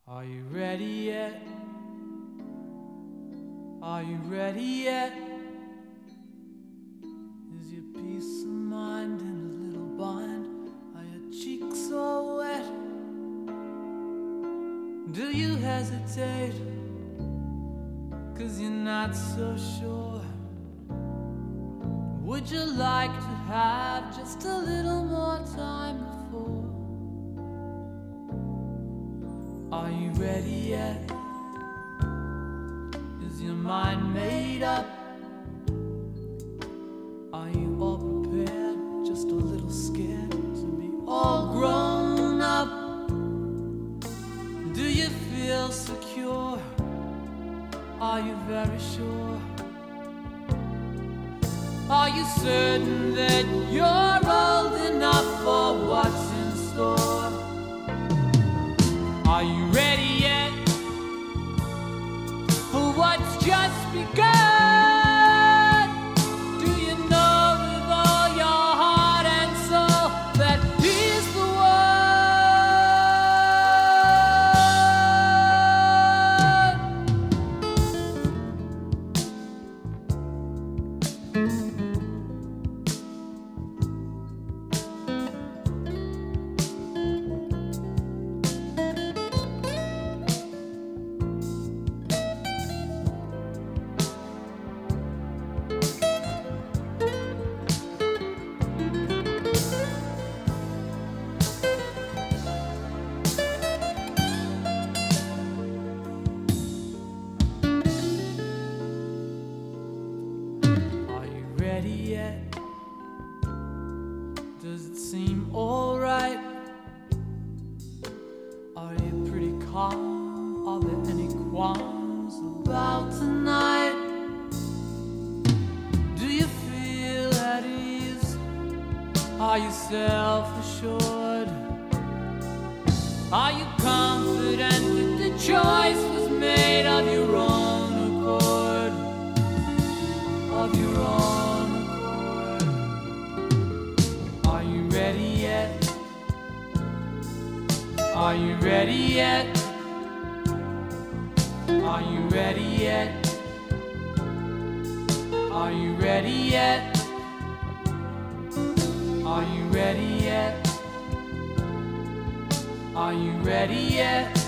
Are you ready yet? Are you ready yet? Is your peace of mind in a little bind? Are your cheeks all wet? Do you hesitate? 'Cause you're not so sure. Would you like to have just a little more time before? Are you ready yet? Is your mind made up? Are you all prepared? Just a little scared to be all grown up? Do you feel secure? Are you very sure? Are you certain that you're old enough for what's in store? Are you ready yet for what's just begun? Do you know with all your heart and soul that he's the Does it seem alright? Are you pretty calm? Are there any qualms about tonight? Do you feel at ease? Are you self-assured? Are you confident that the choice was made of your own accord? Of your own. Are you ready yet? Are you ready yet? Are you ready yet? Are you ready yet? Are you ready yet?